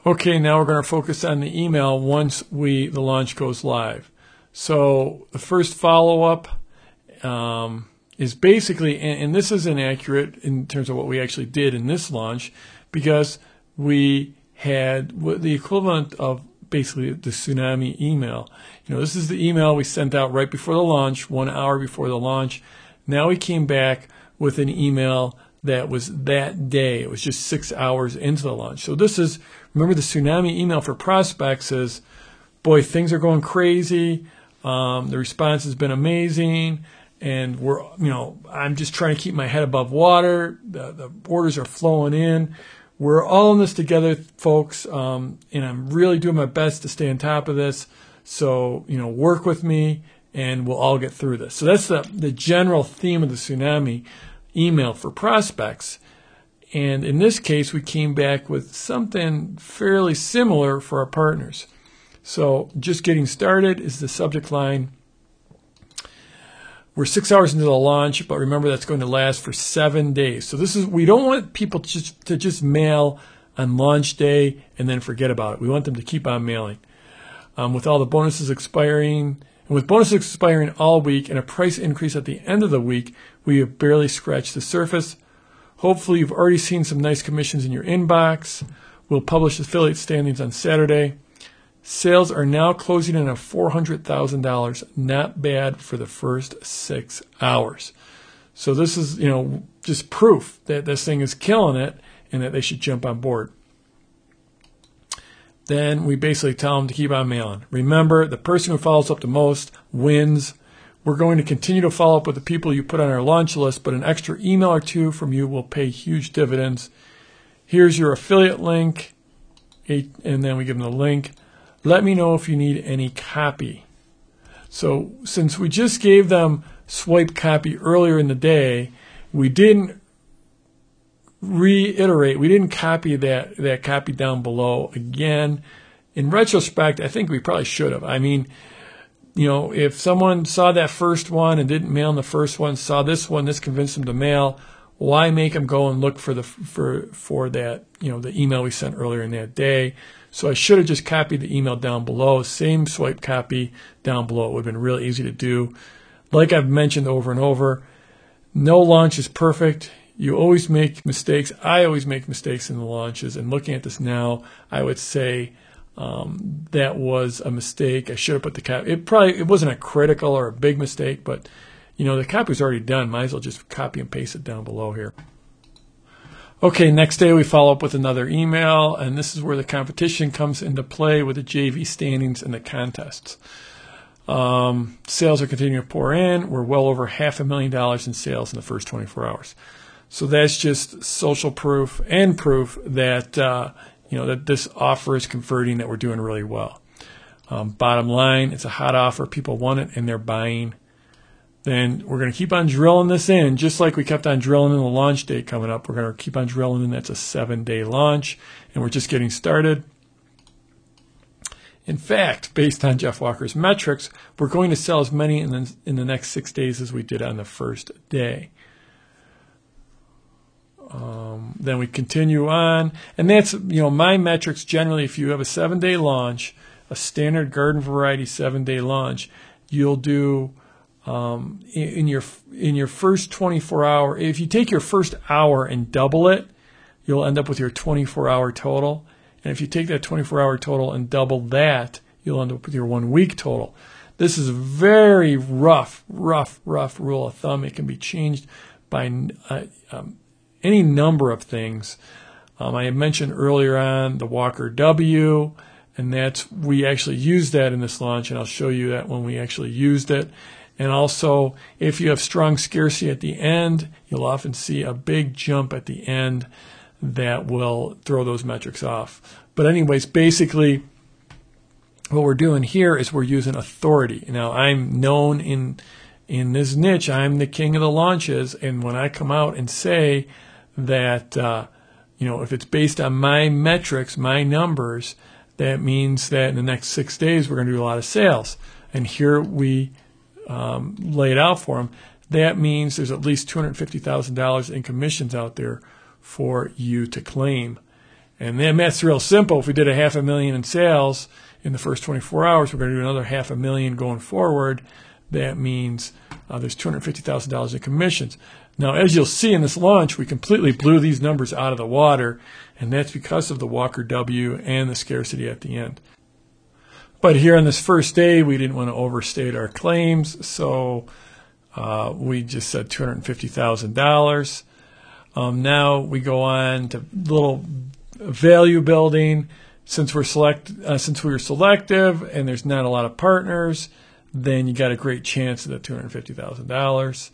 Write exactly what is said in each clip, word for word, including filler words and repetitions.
Okay, now we're going to focus on the email once we the launch goes live. So the first follow-up um, is basically, and, and this is inaccurate in terms of what we actually did in this launch, because we had the equivalent of basically the tsunami email. You know, this is the email we sent out right before the launch, one hour before the launch. Now we came back with an email that was that day. It was just six hours into the launch. So this is, remember the tsunami email for prospects is, boy, things are going crazy. Um, the response has been amazing. And we're, you know, I'm just trying to keep my head above water. The, the orders are flowing in. We're all in this together, folks. Um, and I'm really doing my best to stay on top of this. So, you know, work with me and we'll all get through this. So that's the, the general theme of the tsunami email for prospects. And in this case, we came back with something fairly similar for our partners. So just getting started is the subject line. We're six hours into the launch, but remember that's going to last for seven days. So this is, we don't want people to just, to just mail on launch day and then forget about it. We want them to keep on mailing. Um, with all the bonuses expiring, and with bonuses expiring all week and a price increase at the end of the week, we have barely scratched the surface. Hopefully you've already seen some nice commissions in your inbox. We'll publish affiliate standings on Saturday. Sales are now closing in at four hundred thousand dollars. Not bad for the first six hours. So this is, you know, just proof that this thing is killing it and that they should jump on board. Then we basically tell them to keep on mailing. Remember, the person who follows up the most wins. We're going to continue to follow up with the people you put on our launch list, but an extra email or two from you will pay huge dividends. Here's your affiliate link, and then we give them the link. Let me know if you need any copy. So since we just gave them swipe copy earlier in the day, we didn't reiterate, we didn't copy that, that copy down below again. In retrospect, I think we probably should have. I mean, you know, if someone saw that first one and didn't mail in the first one, saw this one, this convinced them to mail, why make them go and look for the for for that, you know, the email we sent earlier in that day? So I should have just copied the email down below, same swipe copy down below. It would have been really easy to do. Like I've mentioned over and over, no launch is perfect. You always make mistakes. I always make mistakes in the launches. And looking at this now, I would say um, that was a mistake. I should have put the copy. It probably it wasn't a critical or a big mistake, but you know the copy was already done. Might as well just copy and paste it down below here. Okay, next day we follow up with another email, and this is where the competition comes into play with the J V standings and the contests. Um, sales are continuing to pour in. We're well over half a million dollars in sales in the first twenty-four hours. So that's just social proof and proof that uh, you know that this offer is converting, that we're doing really well. Um, bottom line, it's a hot offer. People want it, and they're buying. Then we're going to keep on drilling this in, just like we kept on drilling in the launch date coming up. We're going to keep on drilling in. That's a seven-day launch, and we're just getting started. In fact, based on Jeff Walker's metrics, we're going to sell as many in the, in the next six days as we did on the first day. Um, then we continue on, and that's, you know, my metrics generally. If you have a seven-day launch, a standard garden variety seven-day launch, you'll do um, in, in your in your first twenty-four hour. If you take your first hour and double it, you'll end up with your twenty-four hour total. And if you take that twenty-four hour total and double that, you'll end up with your one week total. This is a very rough, rough, rough rule of thumb. It can be changed by uh, um, any number of things. Um, I had mentioned earlier on the Walker W, and that's, we actually used that in this launch, and I'll show you that when we actually used it. And also, if you have strong scarcity at the end, you'll often see a big jump at the end that will throw those metrics off. But anyways, basically, what we're doing here is we're using authority. Now, I'm known in in this niche. I'm the king of the launches, and when I come out and say that, uh, you know, if it's based on my metrics, my numbers, that means that in the next six days we're going to do a lot of sales. And here we um, lay it out for them. That means there's at least two hundred fifty thousand dollars in commissions out there for you to claim. And then that's real simple. If we did a half a million in sales in the first twenty-four hours, we're going to do another half a million going forward. That means uh, there's two hundred fifty thousand dollars in commissions. Now, as you'll see in this launch, we completely blew these numbers out of the water, and that's because of the Walker W and the scarcity at the end. But here on this first day, we didn't want to overstate our claims, so uh, we just said two hundred fifty thousand dollars. Um, now we go on to little value building. Since we're select, uh, since we were selective and there's not a lot of partners, then you got a great chance at the two hundred fifty thousand dollars.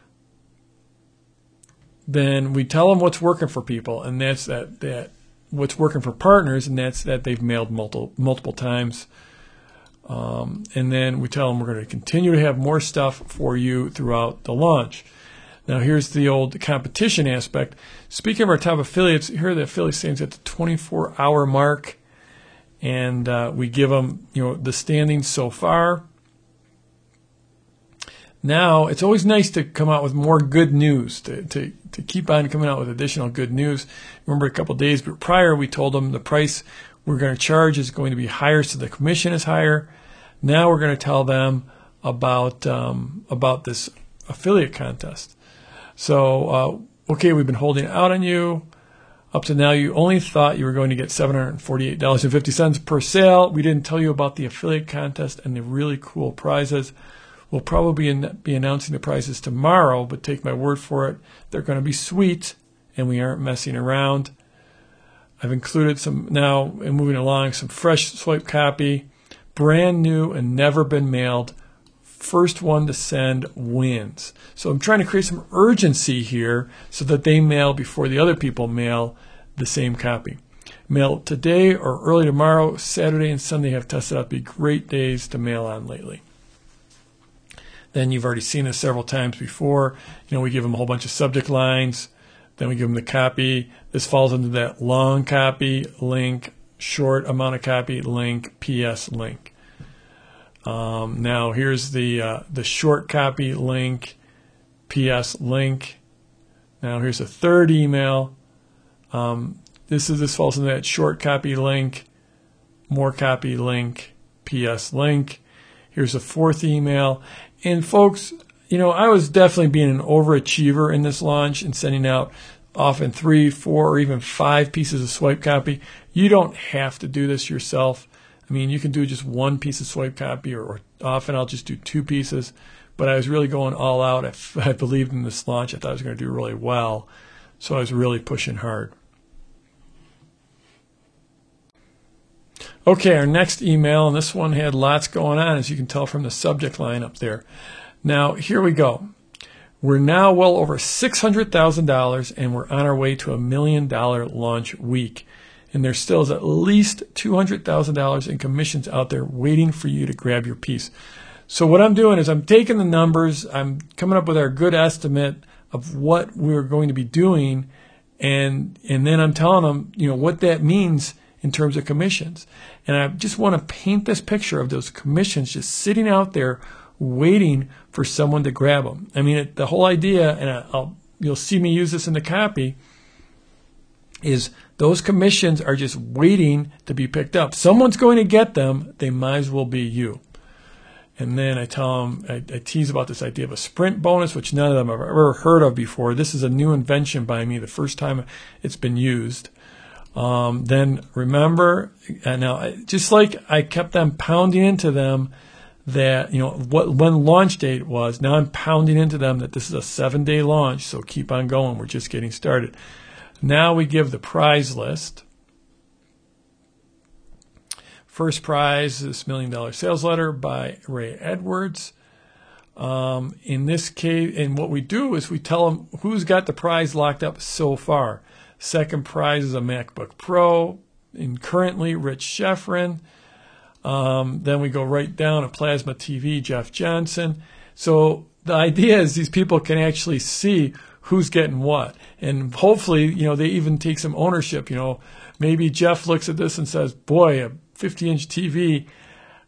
Then we tell them what's working for people, and that's that, that what's working for partners, and that's that they've mailed multiple multiple times. Um, and then we tell them we're going to continue to have more stuff for you throughout the launch. Now here's the old competition aspect. Speaking of our top affiliates, here the affiliate stands at the twenty-four hour mark, and uh, we give them, you know, the standings so far. Now, it's always nice to come out with more good news, to, to, to keep on coming out with additional good news. Remember, a couple of days prior, we told them the price we're going to charge is going to be higher, so the commission is higher. Now we're going to tell them about um, about this affiliate contest. So, uh, okay, we've been holding out on you. Up to now, you only thought you were going to get seven hundred forty-eight dollars and fifty cents per sale. We didn't tell you about the affiliate contest and the really cool prizes. We'll probably be announcing the prizes tomorrow, but take my word for it, they're going to be sweet, and we aren't messing around. I've included some, now, and moving along, some fresh swipe copy, brand new and never been mailed. First one to send wins. So I'm trying to create some urgency here so that they mail before the other people mail the same copy. Mail today or early tomorrow. Saturday and Sunday have tested out to be great days to mail on lately. Then you've already seen this several times before. You know, we give them a whole bunch of subject lines. Then we give them the copy. This falls into that long copy, link, short amount of copy, link, P S link. Um, now here's the uh, the short copy, link, P S link. Now here's a third email. Um, this is this falls into that short copy, link, more copy, link, P S link. Here's a fourth email. And folks, you know, I was definitely being an overachiever in this launch and sending out often three, four, or even five pieces of swipe copy. You don't have to do this yourself. I mean, you can do just one piece of swipe copy, or, or often I'll just do two pieces. But I was really going all out. I, I believed in this launch. I thought I was going to do really well. So I was really pushing hard. Okay, our next email, and this one had lots going on, as you can tell from the subject line up there. Now, here we go. We're now well over six hundred thousand dollars, and we're on our way to a million dollar launch week. And there still is at least two hundred thousand dollars in commissions out there waiting for you to grab your piece. So what I'm doing is I'm taking the numbers, I'm coming up with our good estimate of what we're going to be doing, and and then I'm telling them, you know, what that means in terms of commissions. And I just want to paint this picture of those commissions just sitting out there waiting for someone to grab them. I mean, it, the whole idea, and I'll, you'll see me use this in the copy, is those commissions are just waiting to be picked up. Someone's going to get them. They might as well be you. And then I tell them, I, I tease about this idea of a sprint bonus, which none of them have ever heard of before. This is a new invention by me, the first time it's been used. Um, then remember, and now just like I kept them pounding into them that, you know, what when launch date was, now I'm pounding into them that this is a seven-day launch, so keep on going. We're just getting started. Now we give the prize list. First prize is this Million Dollar Sales Letter by Ray Edwards. Um, in this case, and what we do is we tell them who's got the prize locked up so far. Second prize is a MacBook Pro, and currently Rich Sheffrin. Um, then we go right down a Plasma T V, Jeff Johnson. So the idea is these people can actually see who's getting what. And hopefully, you know, they even take some ownership. You know, maybe Jeff looks at this and says, boy, a fifty inch T V,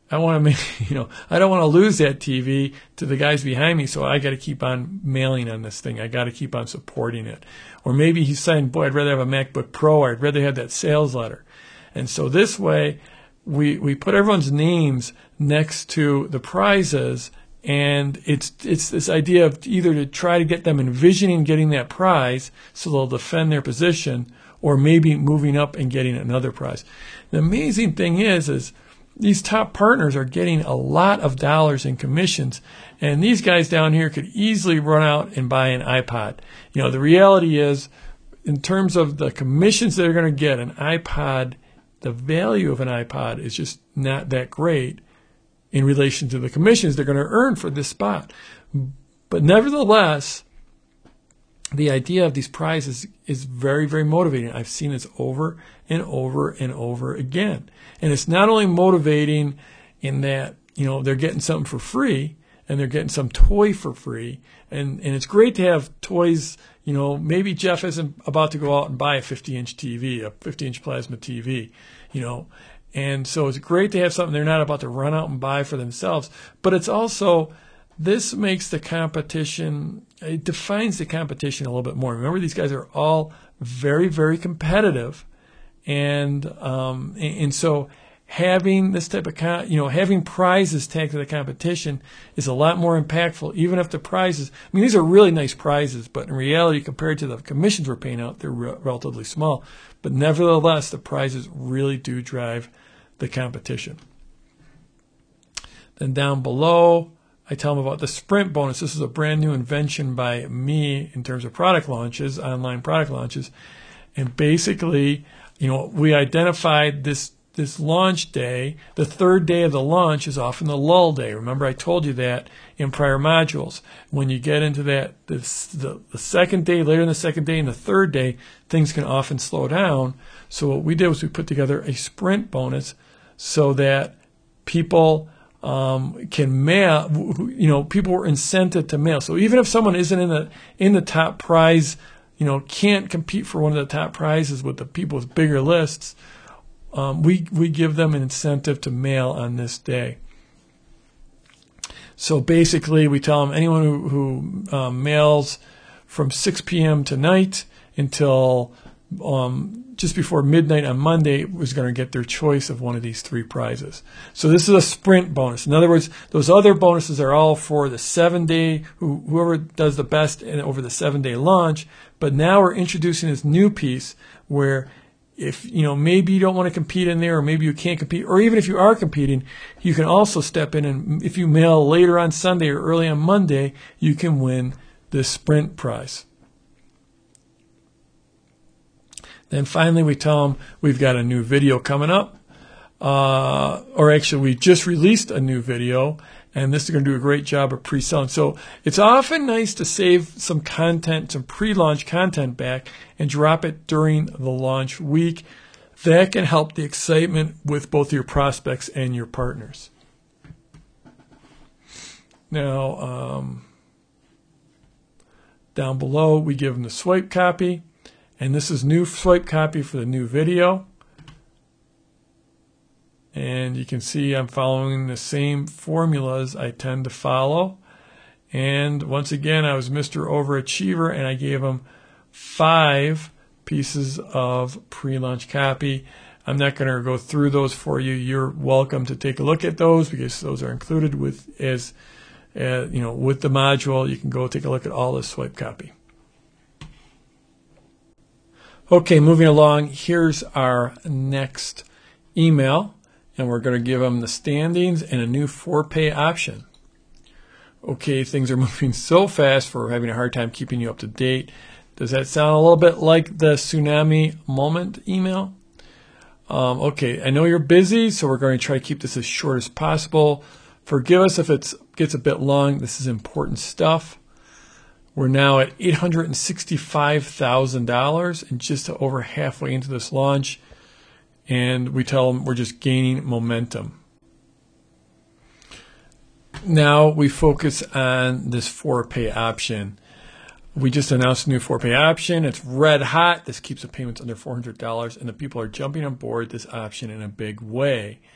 I want to make, you know, I don't want to lose that T V to the guys behind me, so I got to keep on mailing on this thing. I got to keep on supporting it. Or maybe he's saying, boy, I'd rather have a MacBook Pro, or I'd rather have that sales letter. And so this way, we we put everyone's names next to the prizes, and it's it's this idea of either to try to get them envisioning getting that prize so they'll defend their position, or maybe moving up and getting another prize. The amazing thing is, is these top partners are getting a lot of dollars in commissions, and these guys down here could easily run out and buy an iPod. You know, the reality is, in terms of the commissions they're going to get, an iPod, the value of an iPod is just not that great in relation to the commissions they're going to earn for this spot. But nevertheless, the idea of these prizes is very, very motivating. I've seen this over and over and over again. And it's not only motivating in that, you know, they're getting something for free and they're getting some toy for free. And, and it's great to have toys. You know, maybe Jeff isn't about to go out and buy a fifty inch T V, a fifty inch plasma T V, you know. And so it's great to have something they're not about to run out and buy for themselves. But it's also, this makes the competition, it defines the competition a little bit more. Remember, these guys are all very, very competitive. And um, and so having this type of, con- you know, having prizes tagged to the competition is a lot more impactful, even if the prizes, I mean, these are really nice prizes, but in reality, compared to the commissions we're paying out, they're re- relatively small. But nevertheless, the prizes really do drive the competition. Then down below, I tell them about the sprint bonus. This is a brand new invention by me in terms of product launches, online product launches. And basically, you know, we identified this this launch day. The third day of the launch is often the lull day. Remember, I told you that in prior modules. When you get into that, this, the, the second day, later in the second day and the third day, things can often slow down. So what we did was we put together a sprint bonus so that people um, can mail, you know, people were incented to mail. So even if someone isn't in the in the top prize, you know, can't compete for one of the top prizes with the people with bigger lists, um, we we give them an incentive to mail on this day. So basically, we tell them anyone who, who um, mails from six p.m. tonight until um, just before midnight on Monday was going to get their choice of one of these three prizes. So this is a sprint bonus. In other words, those other bonuses are all for the seven-day, who, whoever does the best in, over the seven-day launch. But now we're introducing this new piece where if, you know, maybe you don't want to compete in there, or maybe you can't compete, or even if you are competing, you can also step in, and if you mail later on Sunday or early on Monday, you can win this sprint prize. Then finally, we tell them we've got a new video coming up, uh, or actually we just released a new video, and this is going to do a great job of pre-selling. So it's often nice to save some content, some pre-launch content back and drop it during the launch week. That can help the excitement with both your prospects and your partners. Now, um, down below, we give them the swipe copy. And this is new swipe copy for the new video. And you can see I'm following the same formulas I tend to follow. And once again, I was Mister Overachiever, and I gave them five pieces of pre-launch copy. I'm not going to go through those for you. You're welcome to take a look at those because those are included with as uh, you know, with the module. You can go take a look at all this swipe copy. Okay, moving along, here's our next email, and we're going to give them the standings and a new four-pay option. Okay, things are moving so fast for having a hard time keeping you up to date. Does that sound a little bit like the tsunami moment email? Um, okay, I know you're busy, so we're going to try to keep this as short as possible. Forgive us if it gets a bit long. This is important stuff. We're now at eight hundred sixty-five thousand dollars and just over halfway into this launch. And we tell them we're just gaining momentum. Now we focus on this four-pay option. We just announced a new four-pay option. It's red hot. This keeps the payments under four hundred dollars, and the people are jumping on board this option in a big way.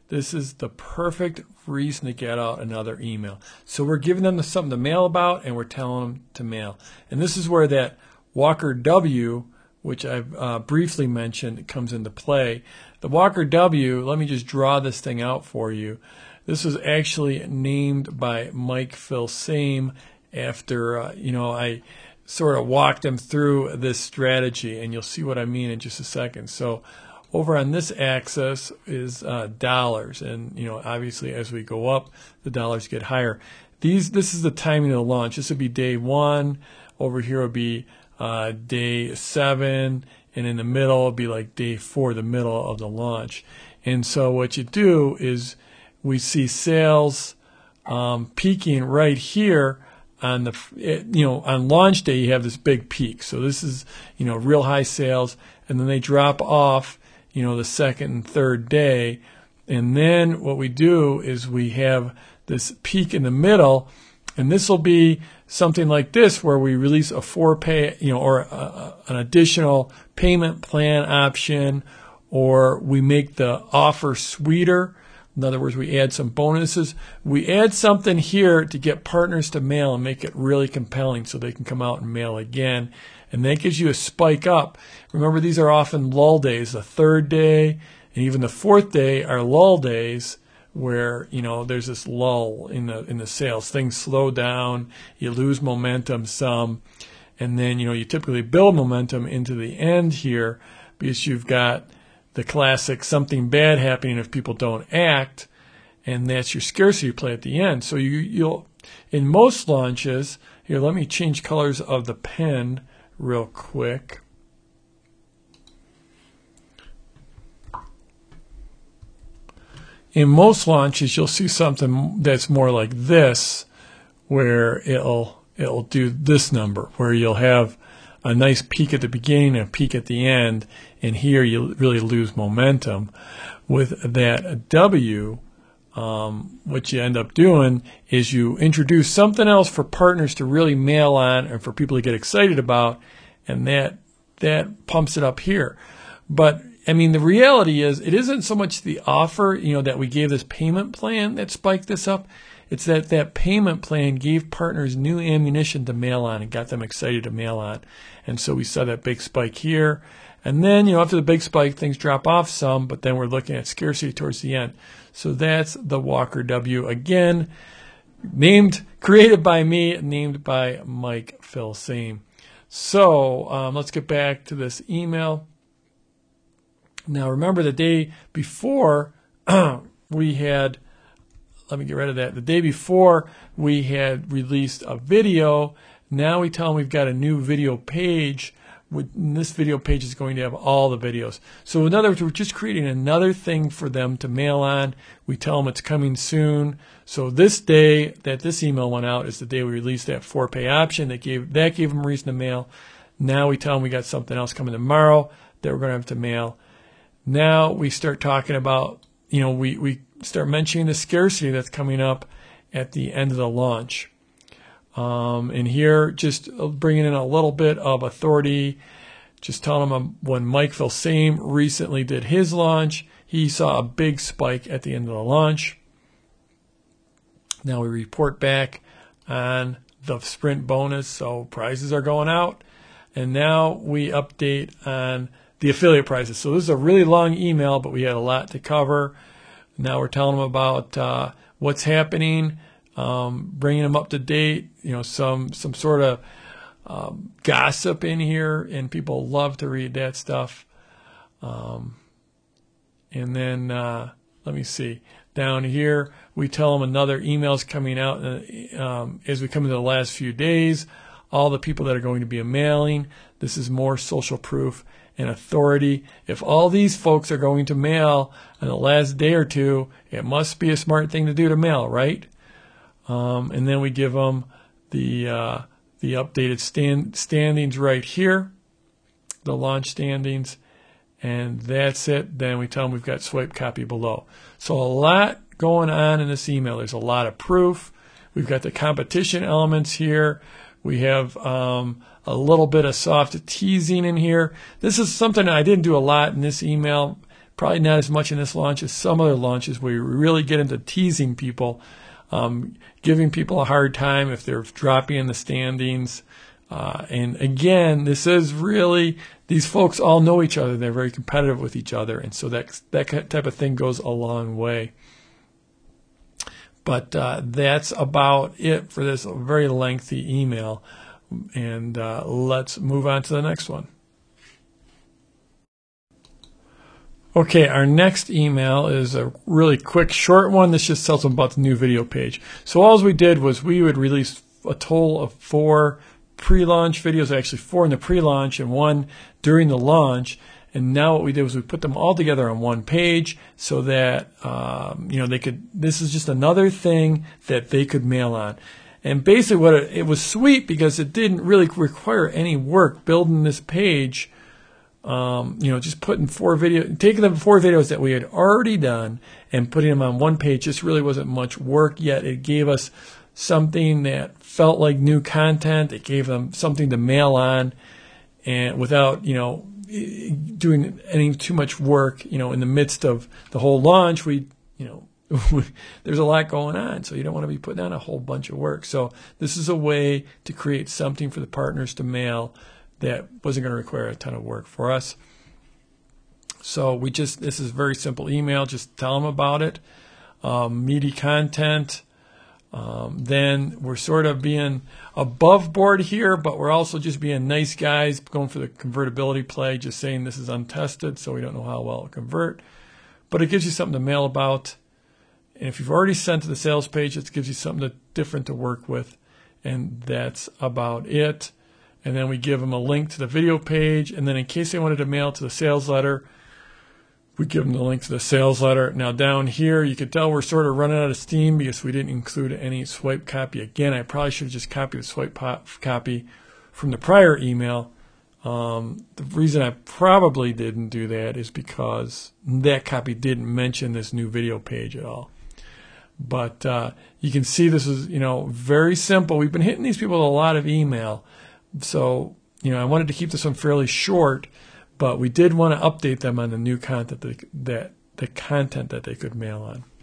this is the perfect reason to get out another email. So we're giving them something to mail about, and we're telling them to mail. And this is where that Walker W, which I've uh, briefly mentioned, comes into play. The Walker W, let me just draw this thing out for you. This was actually named by Mike Filsaime after, uh, you know, I sort of walked him through this strategy, and you'll see what I mean in just a second. So over on this axis is uh, dollars, and you know, obviously as we go up, the dollars get higher. These, this is the timing of the launch. This would be day one. Over here would be uh, day seven, and in the middle would be like day four, the middle of the launch. And so what you do is we see sales um, peaking right here on the, you know, on launch day. You have this big peak. So this is, you know, real high sales, and then they drop off, you know, the second and third day. And then what we do is we have this peak in the middle, and this will be something like this, where we release a four pay, you know, or a, an additional payment plan option, or we make the offer sweeter. In other words, we add some bonuses. We add something here to get partners to mail and make it really compelling so they can come out and mail again. And that gives you a spike up. Remember, these are often lull days. The third day and even the fourth day are lull days, where, you know, there's this lull in the in the sales. Things slow down, you lose momentum some, and then, you know, you typically build momentum into the end here, because you've got the classic something bad happening if people don't act, and that's your scarcity play at the end. So you, you'll, in most launches, here, let me change colors of the pen real quick. In most launches, you'll see something that's more like this, where it'll it'll do this number, where you'll have a nice peak at the beginning and a peak at the end, and here you really lose momentum. With that W, um, what you end up doing is you introduce something else for partners to really mail on and for people to get excited about, and that that pumps it up here. But I mean, the reality is, it isn't so much the offer, you know, that we gave this payment plan that spiked this up. It's that that payment plan gave partners new ammunition to mail on and got them excited to mail on. And so we saw that big spike here. And then, you know, after the big spike, things drop off some, but then we're looking at scarcity towards the end. So that's the Walker W. Again, named, created by me, named by Mike Filsaime. So um, let's get back to this email. Now, remember, the day before we had, let me get rid of that. The day before we had released a video. Now we tell them we've got a new video page. And this video page is going to have all the videos. So in other words, we're just creating another thing for them to mail on. We tell them it's coming soon. So this day that this email went out is the day we released that four pay option. That gave, that gave them reason to mail. Now we tell them we got something else coming tomorrow that we're going to have to mail. Now we start talking about, you know, we, we start mentioning the scarcity that's coming up at the end of the launch. Um, and here, just bringing in a little bit of authority, just telling them when Mike Filsaime recently did his launch, he saw a big spike at the end of the launch. Now we report back on the sprint bonus, so prizes are going out. And now we update on the affiliate prizes. So this is a really long email, but we had a lot to cover. Now we're telling them about uh, what's happening, um, bringing them up to date, you know, some some sort of um, gossip in here, and people love to read that stuff. Um, and then uh, let me see. Down here, we tell them another email's coming out uh, um, as we come into the last few days. All the people that are going to be mailing. This is more social proof and authority. If all these folks are going to mail in the last day or two, it must be a smart thing to do to mail, right? Um, and then we give them the uh, the updated stand, standings right here, the launch standings, and that's it. Then we tell them we've got swipe copy below. So a lot going on in this email. There's a lot of proof. We've got the competition elements here. We have um, a little bit of soft teasing in here. This is something I didn't do a lot in this email, Probably not as much in this launch as some other launches where you really get into teasing people, um, giving people a hard time if they're dropping in the standings. Uh, and again, this is really, these folks all know each other. They're very competitive with each other. And so that, that type of thing goes a long way. But uh, that's about it for this very lengthy email. And uh, let's move on to the next one. Okay, our next email is a really quick, short one. This just tells them about the new video page. So all we did was we would release a total of four pre-launch videos, actually four in the pre-launch and one during the launch. And now what we did was we put them all together on one page so that, um, you know, they could, this is just another thing that they could mail on. And basically what it, it was sweet because it didn't really require any work building this page. Um, you know, just putting four video, taking the four videos that we had already done and putting them on one page just really wasn't much work, yet it gave us something that felt like new content. It gave them something to mail on, and without, you know, doing any too much work. You know, in the midst of the whole launch, we, you know, there's a lot going on, so you don't want to be putting on a whole bunch of work. So this is a way to create something for the partners to mail that wasn't going to require a ton of work for us. So we just, this is a very simple email. Just tell them about it. Um, meaty content. Um, then we're sort of being above board here, but we're also just being nice guys, going for the convertibility play, just saying this is untested, so we don't know how well it'll convert. But it gives you something to mail about. And if you've already sent to the sales page, it gives you something to, different to work with. And that's about it. And then we give them a link to the video page. And then in case they wanted to mail to the sales letter, we give them the link to the sales letter. Now down here, you can tell we're sort of running out of steam because we didn't include any swipe copy. Again, I probably should have just copied the swipe copy from the prior email. Um, the reason I probably didn't do that is because that copy didn't mention this new video page at all. But uh, you can see this is, you know, very simple. We've been hitting these people with a lot of email. So, you know, I wanted to keep this one fairly short, but we did want to update them on the new content that, that the content that they could mail on.